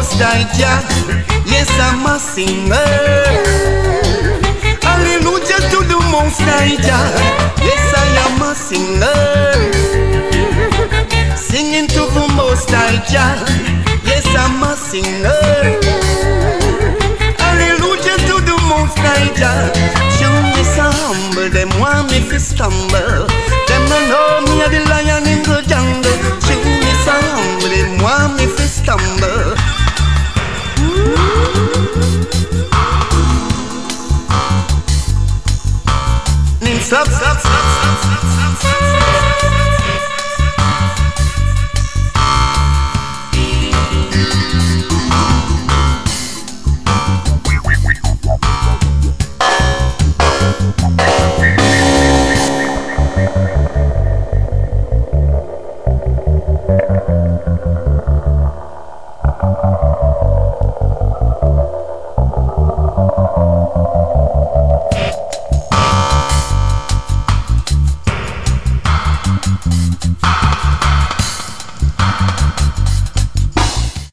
Most High Jah. Yes, I'm a singer. Hallelujah to the Most High Jah. Yes, I am a singer. Singing to the Most High Jah. Yes, I'm a singer. Hallelujah to the Most High Jah. Show me so humble, them want me to stumble. Them don't know me a the lion